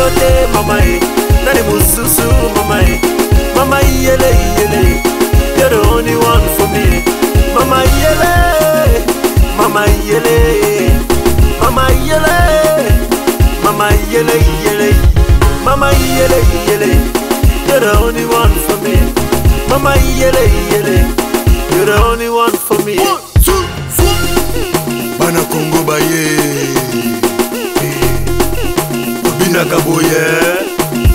yote mama nani mususu mama mama yele yele, you're the only one for me. Mama yele, mama yele, mama yele, mama yele yele, mama yele yele, you're the only one for me. Mama yele yele, you're the only one for me. 1, 2, 3. Bana Congo baye, Obina Kaboye.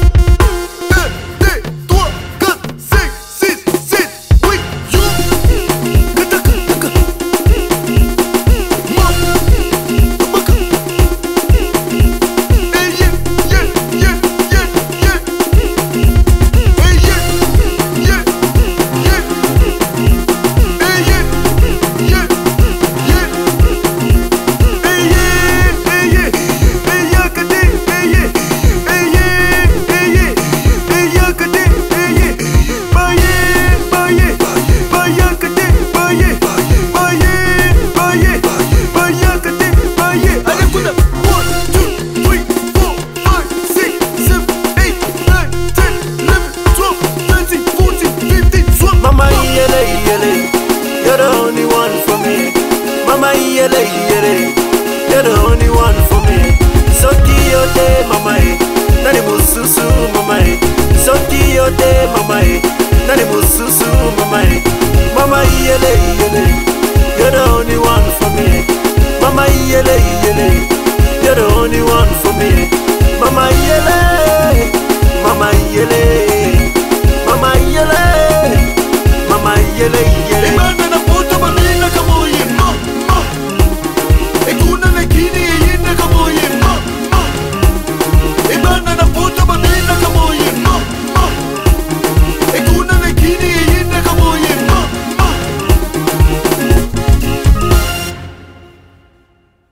You're the only one for me. Mama yele yele, you're the only one for me. Soki yote mama nani mususu mama soki yote mama nani mususu mama mama yele yele, you're the only one for me. Mama yele yele, you're the only one for me. Mama yele, mama yele, mama yele, mama yele.